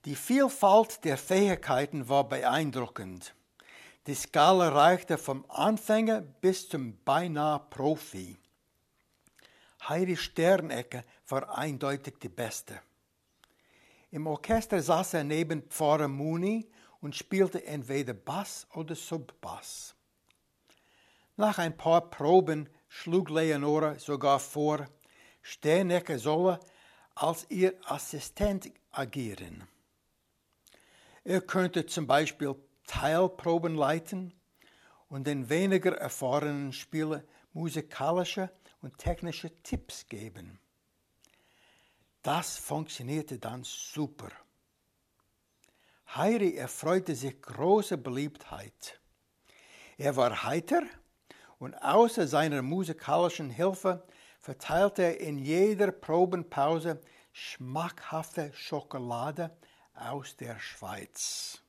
Die Vielfalt der Fähigkeiten war beeindruckend. Die Skala reichte vom Anfänger bis zum beinahe Profi. Heidi Sternecke war eindeutig die Beste. Im Orchester saß er neben Pfarrer Muni und spielte entweder Bass oder Subbass. Nach ein paar Proben schlug Leonora sogar vor, Sternecke solle als ihr Assistent agieren. Er könnte zum Beispiel Teilproben leiten und den weniger erfahrenen Spieler musikalische und technische Tipps geben. Das funktionierte dann super. Heidi erfreute sich großer Beliebtheit. Er war heiter und außer seiner musikalischen Hilfe verteilte er in jeder Probenpause schmackhafte Schokolade aus der Schweiz.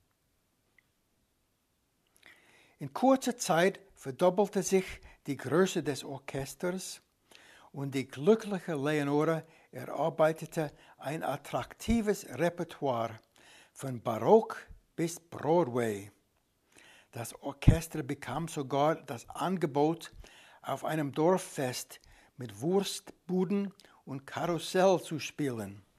In kurzer Zeit verdoppelte sich die Größe des Orchesters und die glückliche Leonora erarbeitete ein attraktives Repertoire von Barock bis Broadway. Das Orchester bekam sogar das Angebot, auf einem Dorffest mit Wurstbuden und Karussell zu spielen.